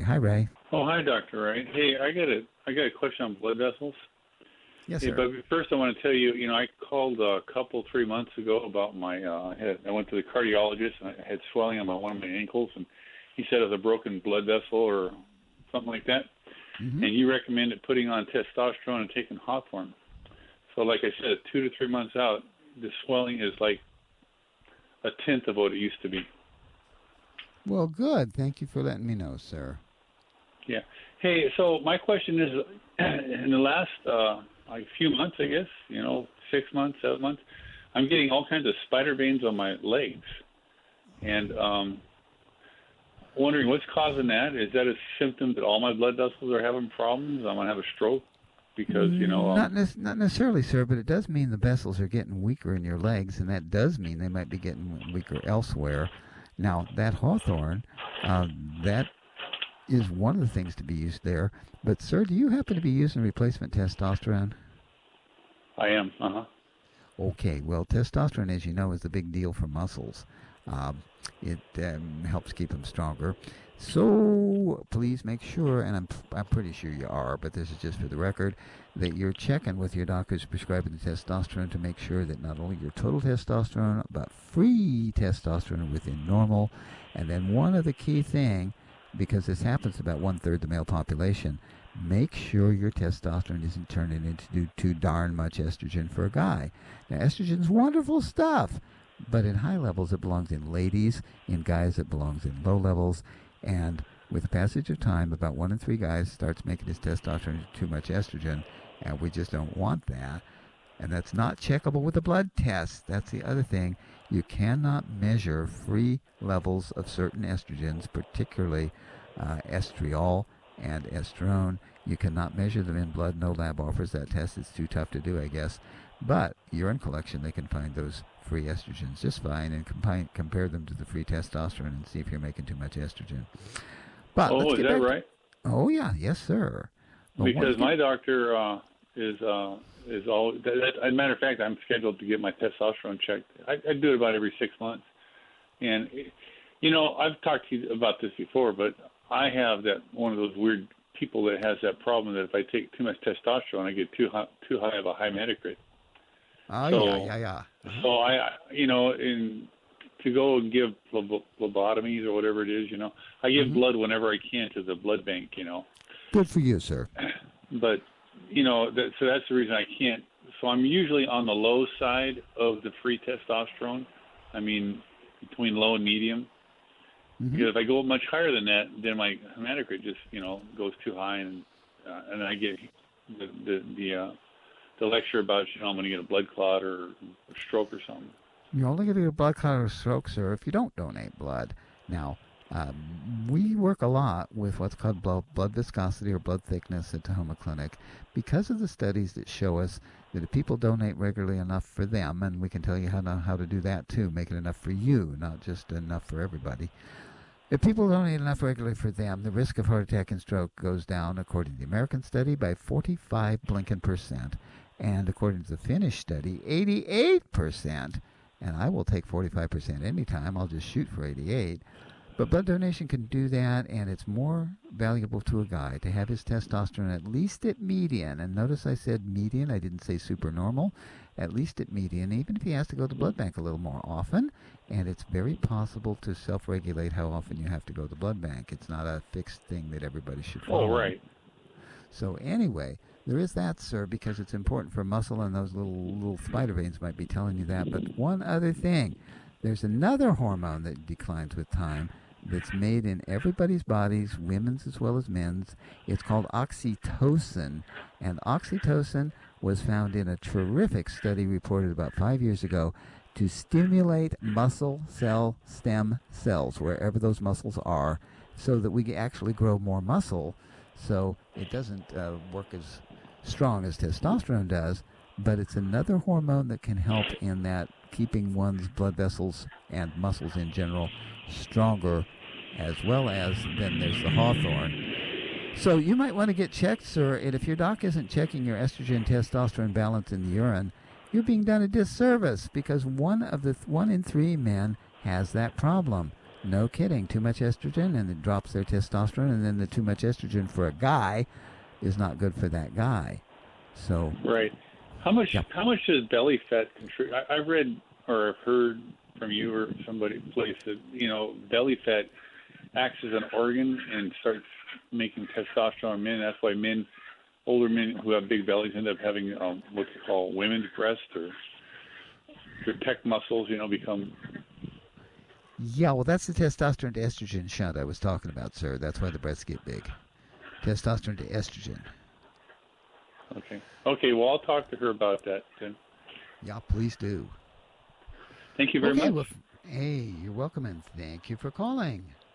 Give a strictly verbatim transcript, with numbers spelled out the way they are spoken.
Hi, Ray. Oh, hi, Doctor Ray. Hey, I got a I got a question on blood vessels. Yes, Hey, sir. but first I want to tell you, you know, I called a couple three months ago about my. Uh, I had I went to the cardiologist and I had swelling on my, one of my ankles, and he said it was a broken blood vessel or something like that. Mm-hmm. And you recommended putting on testosterone and taking Hawthorne. So, like I said, two to three months out, the swelling is like a tenth of what it used to be. Well, good. Thank you for letting me know, sir. Yeah. Hey, so my question is, in the last uh, like few months, I guess, you know, six months, seven months, I'm getting all kinds of spider veins on my legs, and um, wondering what's causing that. Is that a symptom that all my blood vessels are having problems? I'm gonna have a stroke because you know. Um, not ne- not necessarily, sir, but it does mean the vessels are getting weaker in your legs, and that does mean they might be getting weaker elsewhere. Now, that Hawthorne, uh, that is one of the things to be used there. But, sir, do you happen to be using replacement testosterone? I am. Uh huh. Okay, well, testosterone, as you know, is a big deal for muscles. Um, it um, helps keep them stronger. So please make sure, and I'm I'm pretty sure you are, but this is just for the record, that you're checking with your doctor's prescribing the testosterone to make sure that not only your total testosterone, but free testosterone within normal. And then one other key thing, because this happens to about one-third the male population, make sure your testosterone isn't turning into too darn much estrogen for a guy. Now, estrogen's wonderful stuff, but in high levels it belongs in ladies, in guys it belongs in low levels, and with the passage of time, about one in three guys starts making his testosterone too much estrogen, and we just don't want that. And that's not checkable with a blood test. That's the other thing. You cannot measure free levels of certain estrogens, particularly uh, estriol and estrone. You cannot measure them in blood. No lab offers that test. It's too tough to do, I guess. But urine collection, they can find those free estrogens just fine and compine, compare them to the free testosterone and see if you're making too much estrogen. But oh, let's is get that back right? To, oh, yeah. Yes, sir. But because my doctor uh, is uh, is all. That, that, as a matter of fact, I'm scheduled to get my testosterone checked. I, I do it about every six months, and you know I've talked to you about this before, but I have that one of those weird people that has that problem that if I take too much testosterone, I get too high, too high of a hematocrit. Oh so, yeah, yeah, yeah. Uh-huh. So I, you know, in to go and give phlebotomies or whatever it is, you know, I give mm-hmm. blood whenever I can to the blood bank, you know. Good for you, sir. But, you know, that, so that's the reason I can't. So I'm usually on the low side of the free testosterone. I mean, between low and medium. Mm-hmm. Because if I go much higher than that, then my hematocrit just, you know, goes too high, and uh, and I get the the the, uh, the lecture about, you know, I'm going to get a blood clot or a stroke or something. You're only going to get a blood clot or a stroke, sir, if you don't donate blood. Now, um, we work a lot with what's called blood, blood viscosity or blood thickness at Tahoma Clinic because of the studies that show us that if people donate regularly enough for them, and we can tell you how to, how to do that too, make it enough for you, not just enough for everybody. If people donate enough regularly for them, the risk of heart attack and stroke goes down, according to the American study, by forty-five blinking percent. And according to the Finnish study, eighty-eight percent. And I will take forty-five percent anytime. I'll just shoot for eighty-eight. But blood donation can do that, and it's more valuable to a guy to have his testosterone at least at median. And notice I said median. I didn't say supernormal. At least at median, even if he has to go to the blood bank a little more often. And it's very possible to self-regulate how often you have to go to the blood bank. It's not a fixed thing that everybody should follow. Oh, right. So anyway, there is that, sir, because it's important for muscle, and those little little spider veins might be telling you that. But one other thing, there's another hormone that declines with time that's made in everybody's bodies, women's as well as men's. It's called oxytocin, and oxytocin was found in a terrific study reported about five years ago to stimulate muscle cell stem cells, wherever those muscles are, so that we actually grow more muscle. So it doesn't uh, work as strong as testosterone does, but it's another hormone that can help in that keeping one's blood vessels and muscles in general stronger, as well as then there's the Hawthorne. So you might want to get checked, sir, and if your doc isn't checking your estrogen testosterone balance in the urine, you're being done a disservice, because one of the th- one in three men has that problem. No kidding. Too much estrogen, and it drops their testosterone, and then the too much estrogen for a guy is not good for that guy. So right. How much? Yep. How much does belly fat contribute? I, I've read or I've heard from you or somebody place that you know belly fat acts as an organ and starts making testosterone in men. That's why men, older men who have big bellies, end up having um, what they call women's breast, or their pec muscles, you know, become. Yeah, well, that's the testosterone to estrogen shunt I was talking about, sir. That's why the breasts get big. Testosterone to estrogen. Okay. Okay. Well, I'll talk to her about that then. Yeah, please do. Thank you very okay, much. Well, hey, you're welcome, and thank you for calling.